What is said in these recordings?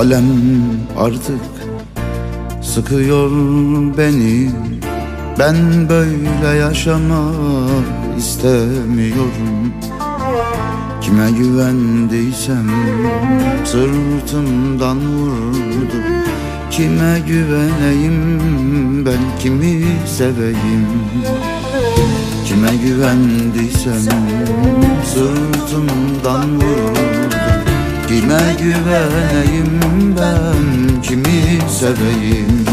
Alem artık sıkıyor beni. Ben böyle yaşamak istemiyorum. Kime güvendiysem sırtımdan vurdu. Kime güveneyim, ben kimi seveyim? Kime güvendiysem sırtımdan vurdu. Kime güveneyim, ben kimi seveyim?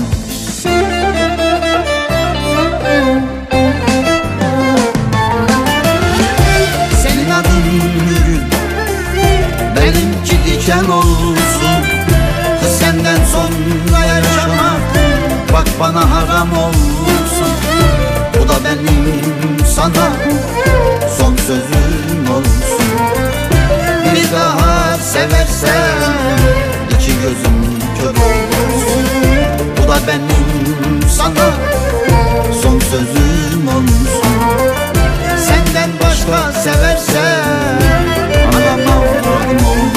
Senin adın gül, benimki diken olsun. Kız senden sonra yaşamak, bak bana haram olsun. Bu da benim sana son sözüm olsun. Bir daha seversen iki gözüm kör olsun. Bu da benim sana son sözüm olsun. Senden başka seversen anam avradım olsun.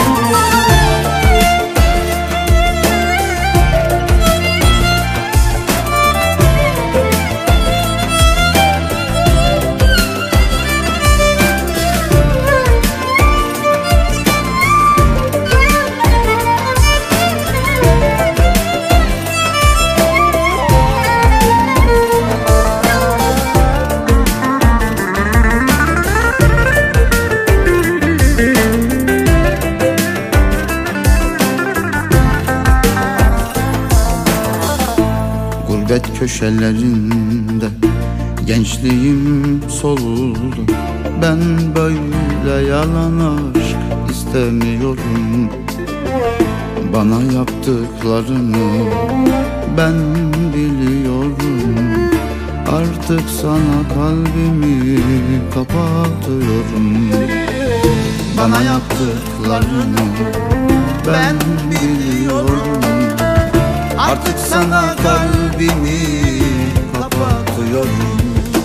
Gurbet köşelerinde gençliğim soldu. Ben böyle yalan aşk istemiyorum. Bana yaptıklarını ben biliyorum. Artık sana kalbimi kapatıyorum. Bana yaptıklarını ben biliyorum. Artık sana kalbimi kapatıyorum.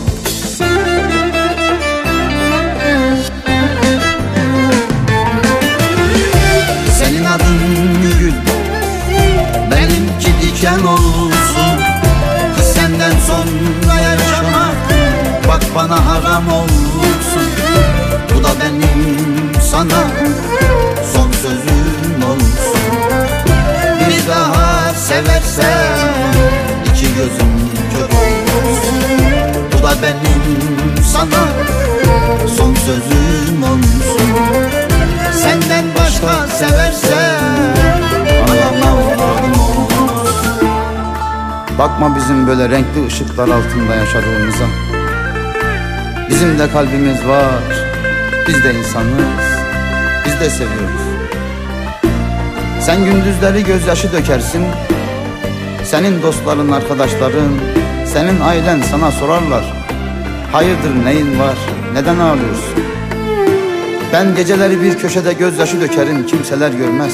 Senin adın gül, benimki diken olsun. Kız senden sonra yaşamak, bak bana haram olsun. Bu da benim sana son sözüm olsun. Bir daha seversen iki gözüm kör olsun. Bu da benim sana son sözüm olsun. Senden başka seversen anam avradım olsun. Bakma bizim böyle renkli ışıklar altında yaşadığımıza. Bizim de kalbimiz var, biz de insanız, biz de seviyoruz. Sen gündüzleri gözyaşı dökersin. Senin dostların, arkadaşların, senin ailen sana sorarlar. Hayırdır, neyin var, neden ağlıyorsun? Ben geceleri bir köşede gözyaşı dökerim, kimseler görmez.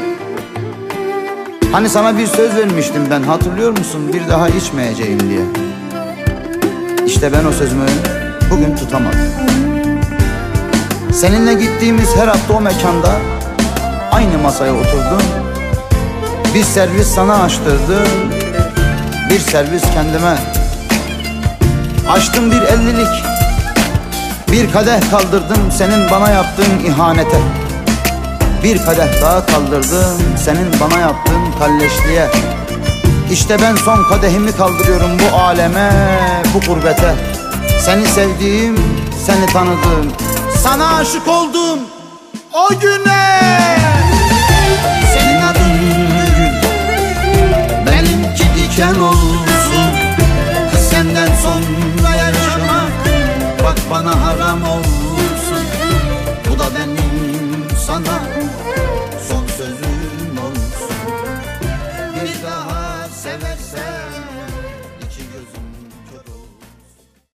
Hani sana bir söz vermiştim ben, hatırlıyor musun? Bir daha içmeyeceğim diye. İşte ben o sözümü bugün tutamadım. Seninle gittiğimiz her hafta o mekanda aynı masaya oturdum. Bir servis sana açtırdım, bir servis kendime. Açtım bir 50'lik, bir kadeh kaldırdım senin bana yaptığın ihanete. Bir kadeh daha kaldırdım senin bana yaptığın kalleşliğe. İşte ben son kadehimi kaldırıyorum bu aleme, bu gurbete. Seni sevdiğim, seni tanıdığım, sana aşık oldum o güne. Senin adın gül, benimki diken olsun. Kız senden sonra yaşamak, bak bana